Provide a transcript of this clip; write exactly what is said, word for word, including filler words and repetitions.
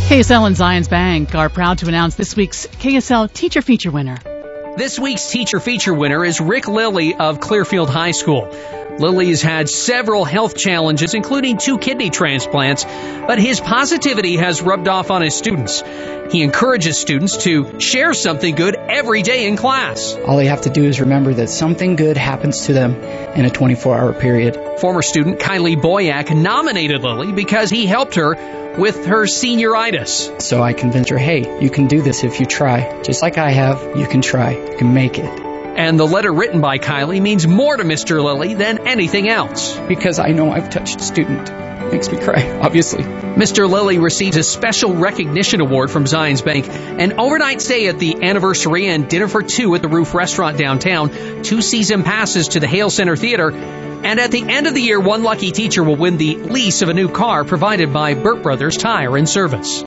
K S L and Zions Bank are proud to announce this week's K S L Teacher Feature winner. This week's Teacher Feature winner is Rick Lilly of Clearfield High School. Lilly has had several health challenges, including two kidney transplants, but his positivity has rubbed off on his students. He encourages students to share something good every day in class. All they have to do is remember that something good happens to them in a twenty-four hour period. Former student Kylie Boyack nominated Lilly because he helped her with her senioritis. So I convinced her, hey, you can do this if you try. Just like I have, you can try. You can make it. And the letter written by Kylie means more to Mister Lilly than anything else. Because I know I've touched a student. It makes me cry, obviously. Mister Lilly received a special recognition award from Zions Bank, an overnight stay at the anniversary and dinner for two at the Roof Restaurant downtown, two season passes to the Hale Center Theater, and at the end of the year, one lucky teacher will win the lease of a new car provided by Burt Brothers Tire and Service.